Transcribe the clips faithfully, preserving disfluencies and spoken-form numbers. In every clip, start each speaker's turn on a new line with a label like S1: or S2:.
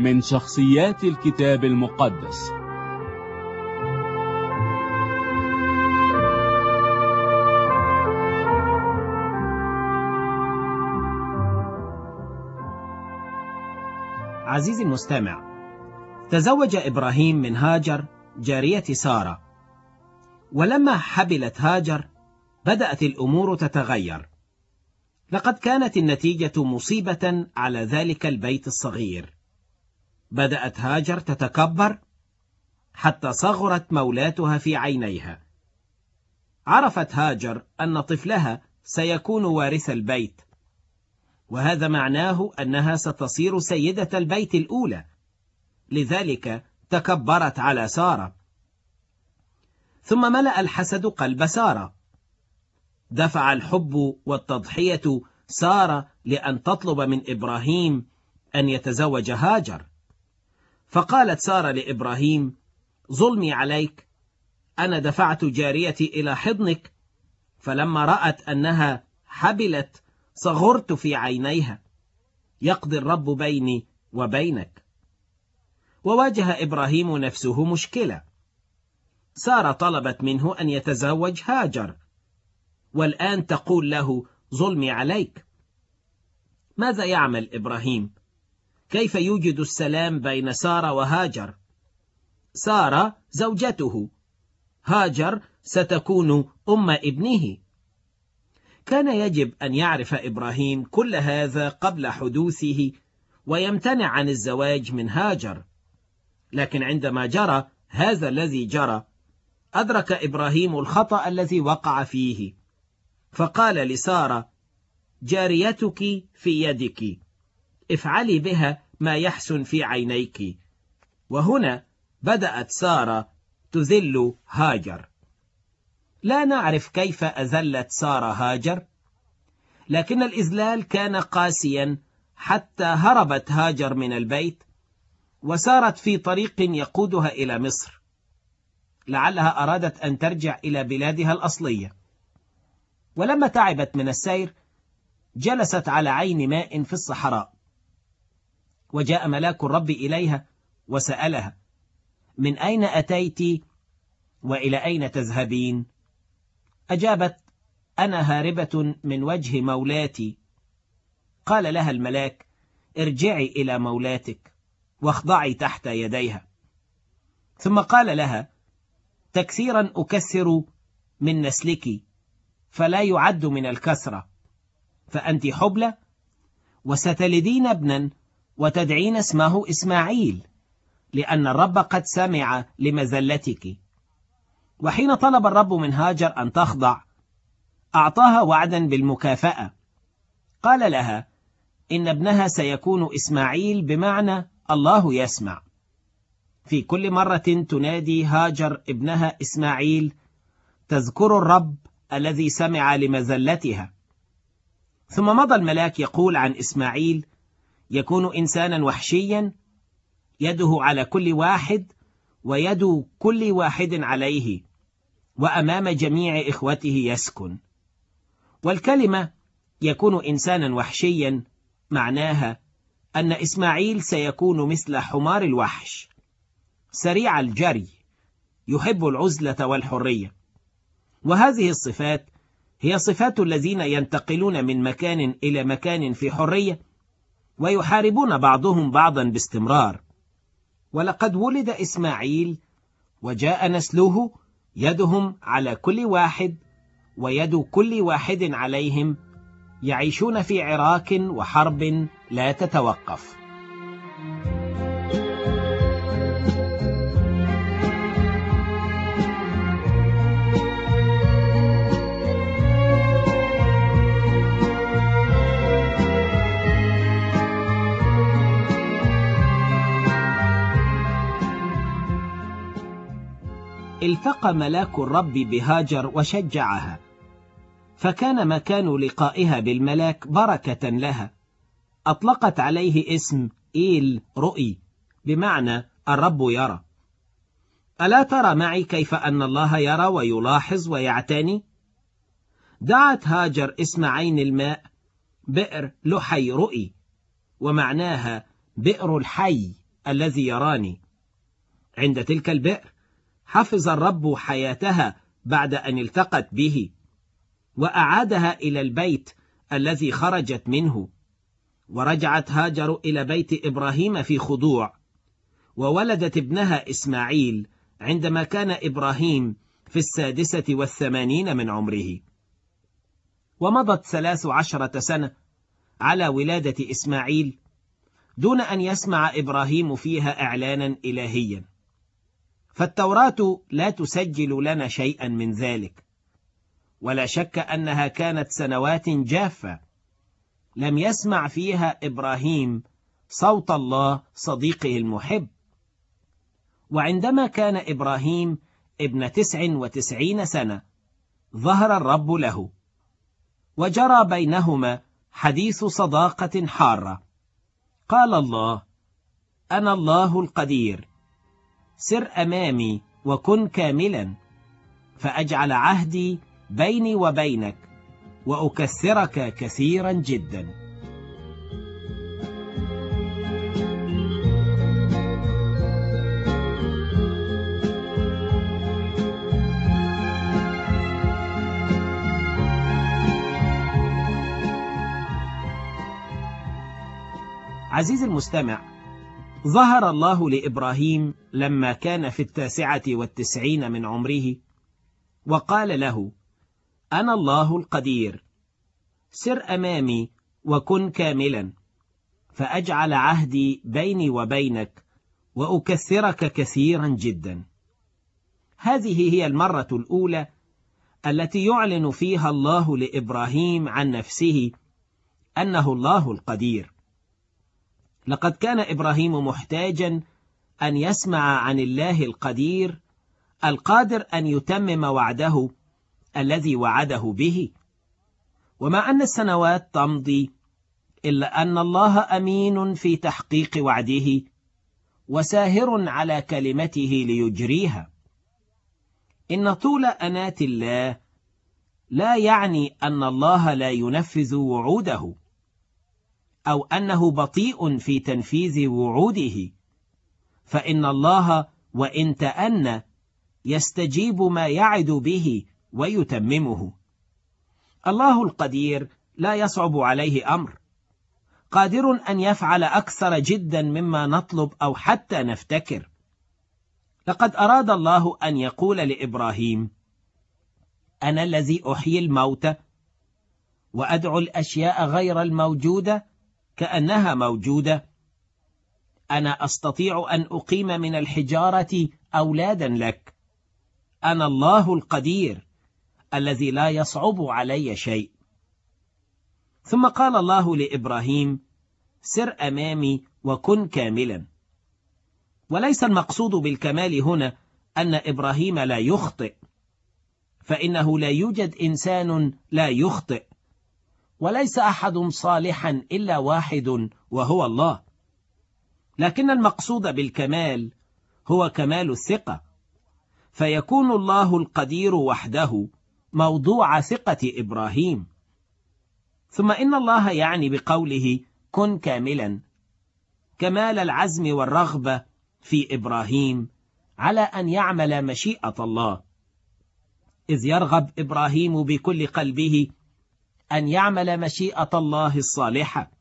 S1: من شخصيات الكتاب المقدس.
S2: عزيزي المستمع، تزوج إبراهيم من هاجر جارية سارة، ولما حبلت هاجر بدأت الأمور تتغير. لقد كانت النتيجة مصيبة على ذلك البيت الصغير. بدأت هاجر تتكبر حتى صغرت مولاتها في عينيها. عرفت هاجر أن طفلها سيكون وارث البيت، وهذا معناه أنها ستصير سيدة البيت الأولى، لذلك تكبرت على سارة. ثم ملأ الحسد قلب سارة. دفع الحب والتضحية سارة لأن تطلب من إبراهيم أن يتزوج هاجر. فقالت سارة لإبراهيم: ظلمي عليك، أنا دفعت جاريتي إلى حضنك، فلما رأت أنها حبلت صغرت في عينيها. يقضي الرب بيني وبينك. وواجه إبراهيم نفسه مشكلة. سارة طلبت منه أن يتزوج هاجر، والآن تقول له: ظلمي عليك. ماذا يعمل إبراهيم؟ كيف يوجد السلام بين سارة وهاجر؟ سارة زوجته، هاجر ستكون أم ابنه. كان يجب أن يعرف إبراهيم كل هذا قبل حدوثه ويمتنع عن الزواج من هاجر. لكن عندما جرى هذا الذي جرى، أدرك إبراهيم الخطأ الذي وقع فيه، فقال لسارة: جاريتك في يدك، افعلي بها ما يحسن في عينيك. وهنا بدأت سارة تذل هاجر. لا نعرف كيف أذلت سارة هاجر، لكن الإذلال كان قاسيا حتى هربت هاجر من البيت وسارت في طريق يقودها إلى مصر. لعلها أرادت أن ترجع إلى بلادها الأصلية. ولما تعبت من السير جلست على عين ماء في الصحراء، وجاء ملاك الرب إليها وسألها: من أين أتيت وإلى أين تذهبين؟ أجابت: أنا هاربة من وجه مولاتي. قال لها الملاك: ارجعي إلى مولاتك واخضعي تحت يديها. ثم قال لها: تكثيرا أكثر من نسلك فلا يعد من الكثرة، فأنت حبلى وستلدين ابنا وتدعين اسمه إسماعيل، لأن الرب قد سمع لمذلتك. وحين طلب الرب من هاجر أن تخضع، أعطاها وعدا بالمكافأة. قال لها إن ابنها سيكون إسماعيل، بمعنى الله يسمع. في كل مرة تنادي هاجر ابنها إسماعيل تذكر الرب الذي سمع لمذلتها. ثم مضى الملاك يقول عن إسماعيل: يكون إنسانا وحشيا، يده على كل واحد ويد كل واحد عليه، وأمام جميع إخوته يسكن. والكلمة يكون إنسانا وحشيا معناها أن إسماعيل سيكون مثل حمار الوحش، سريع الجري، يحب العزلة والحرية. وهذه الصفات هي صفات الذين ينتقلون من مكان إلى مكان في حرية، ويحاربون بعضهم بعضا باستمرار. ولقد ولد إسماعيل وجاء نسله، يدهم على كل واحد ويد كل واحد عليهم، يعيشون في عراك وحرب لا تتوقف. التقى ملاك الرب بهاجر وشجعها، فكان مكان لقائها بالملاك بركة لها. أطلقت عليه اسم إيل رؤي، بمعنى الرب يرى. ألا ترى معي كيف أن الله يرى ويلاحظ ويعتني؟ دعت هاجر اسم عين الماء بئر لحي رؤي، ومعناها بئر الحي الذي يراني. عند تلك البئر حفظ الرب حياتها بعد أن التقت به، وأعادها إلى البيت الذي خرجت منه، ورجعت هاجر إلى بيت إبراهيم في خضوع، وولدت ابنها إسماعيل عندما كان إبراهيم في السادسة والثمانين من عمره. ومضت ثلاث عشرة سنة على ولادة إسماعيل دون أن يسمع إبراهيم فيها إعلانا إلهيا، فالتوراة لا تسجل لنا شيئا من ذلك، ولا شك أنها كانت سنوات جافة لم يسمع فيها إبراهيم صوت الله صديقه المحب. وعندما كان إبراهيم ابن تسع وتسعين سنة ظهر الرب له، وجرى بينهما حديث صداقة حارة. قال الله: أنا الله القدير، سر أمامي وكن كاملا، فأجعل عهدي بيني وبينك وأكثرك كثيرا جدا. عزيزي المستمع، ظهر الله لإبراهيم لما كان في التاسعة والتسعين من عمره، وقال له: أنا الله القدير، سر أمامي وكن كاملا، فأجعل عهدي بيني وبينك وأكثرك كثيرا جدا. هذه هي المرة الأولى التي يعلن فيها الله لإبراهيم عن نفسه أنه الله القدير. لقد كان إبراهيم محتاجا أن يسمع عن الله القدير القادر أن يتمم وعده الذي وعده به. ومع أن السنوات تمضي، إلا أن الله أمين في تحقيق وعده وساهر على كلمته ليجريها. إن طول أنات الله لا يعني أن الله لا ينفذ وعوده، أو أنه بطيء في تنفيذ وعوده، فإن الله وإن تأنى يستجيب ما يعد به ويتممه. الله القدير لا يصعب عليه أمر، قادر أن يفعل أكثر جدا مما نطلب أو حتى نفتكر. لقد أراد الله أن يقول لإبراهيم: أنا الذي أحيي الموتى وأدعو الأشياء غير الموجودة كأنها موجودة. أنا أستطيع أن أقيم من الحجارة أولادا لك. أنا الله القدير الذي لا يصعب علي شيء. ثم قال الله لإبراهيم: سر أمامي وكن كاملا. وليس المقصود بالكمال هنا أن إبراهيم لا يخطئ، فإنه لا يوجد إنسان لا يخطئ، وليس أحد صالحا إلا واحد وهو الله. لكن المقصود بالكمال هو كمال الثقة، فيكون الله القدير وحده موضوع ثقة إبراهيم. ثم إن الله يعني بقوله كن كاملا كمال العزم والرغبة في إبراهيم على أن يعمل مشيئة الله، إذ يرغب إبراهيم بكل قلبه أن يعمل مشيئة الله الصالحة.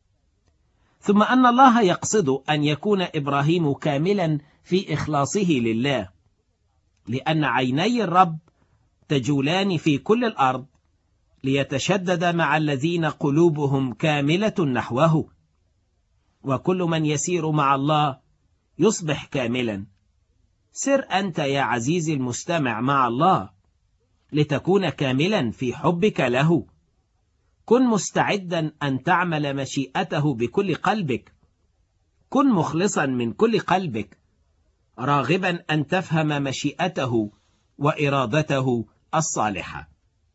S2: ثم أن الله يقصد أن يكون إبراهيم كاملا في إخلاصه لله، لأن عيني الرب تجولان في كل الأرض ليتشدد مع الذين قلوبهم كاملة نحوه. وكل من يسير مع الله يصبح كاملا. سر أنت يا عزيزي المستمع مع الله لتكون كاملا في حبك له. كن مستعدا أن تعمل مشيئته بكل قلبك. كن مخلصا من كل قلبك، راغبا أن تفهم مشيئته وإرادته الصالحة.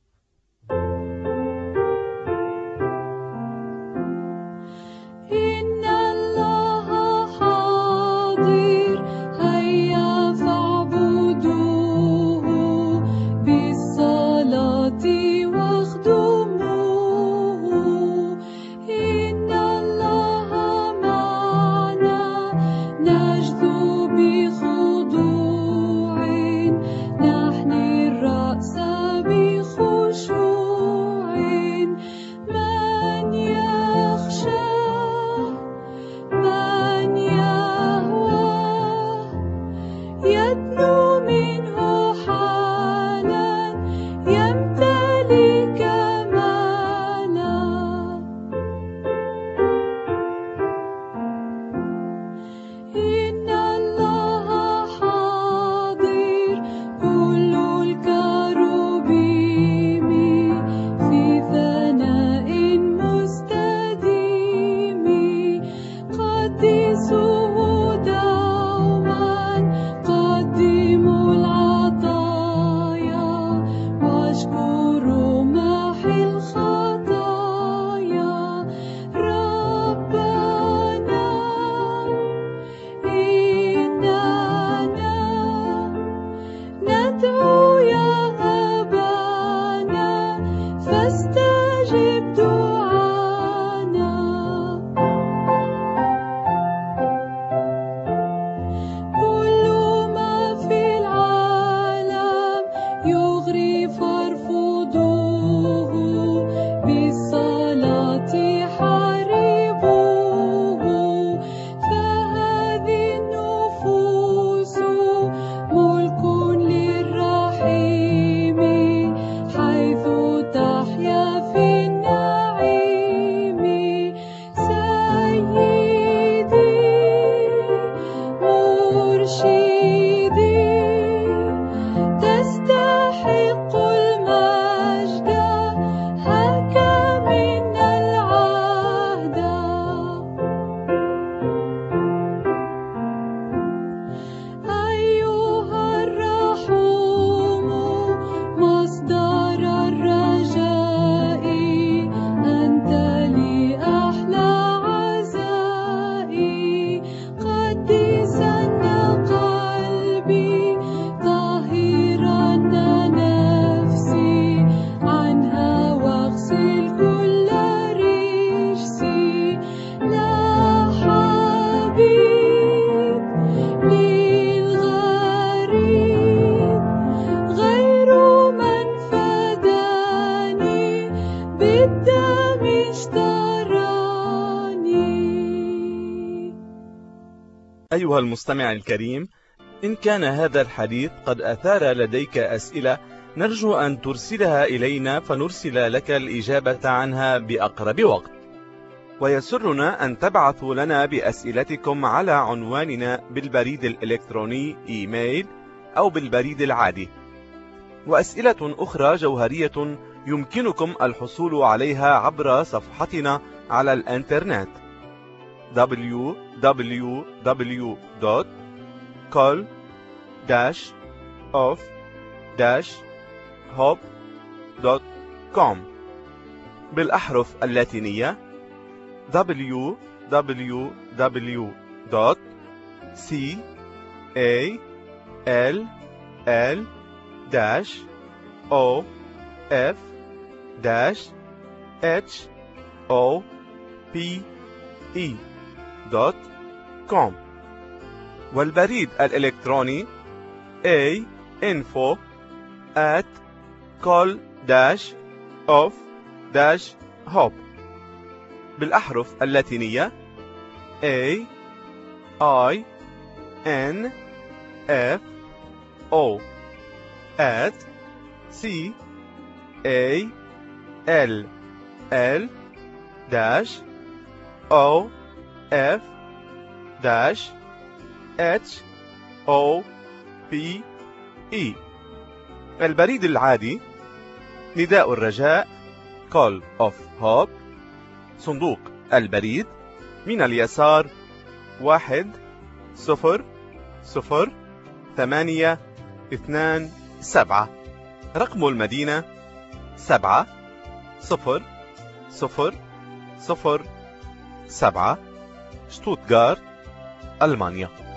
S3: إن الله حاضر، هيا فاعبدوه بالصلاة واخدموه. إن الله معنا، ندعو يا أبانا فاستجب دعانا. كل ما في العالم يغري فارفضوه، بالصلاة حاربوه. فهذه النفوس ملك للرحيم، حيث تحيا في النعيم. سيدي مرشدي تستحق المجد، هك منا العهد. أيها الرحوم مصدر الرجاء، أنت لي أحلى عزائي. قدسن قلبي طهرا نفسي عنها، واغسل كل رجسي. لا حبيب للغريب غير من فداني، بالدم اشتراني.
S4: أيها المستمع الكريم، إن كان هذا الحديث قد أثار لديك أسئلة، نرجو أن ترسلها إلينا فنرسل لك الإجابة عنها بأقرب وقت. ويسرنا أن تبعثوا لنا بأسئلتكم على عنواننا بالبريد الإلكتروني إيميل أو بالبريد العادي. وأسئلة أخرى جوهرية يمكنكم الحصول عليها عبر صفحتنا على الإنترنت دبليو دبليو دبليو دوت كول داش أوف داش هوب دوت كوم بالأحرف اللاتينية دبليو دبليو دبليو دوت سي إيه إل إل داش أو إف داش إتش أو بي إي دوت كوم. والبريد الإلكتروني A info at call dash of dash hop بالأحرف اللاتينية A I N F O at C A L L dash O F dash H O P E. البريد العادي نداء الرجاء Call of Hope، صندوق البريد من اليسار واحد صفر صفر ثمانية اثنان سبعة. رقم المدينة سبعة صفر صفر صفر سبعة، شتوتغارت، ألمانيا.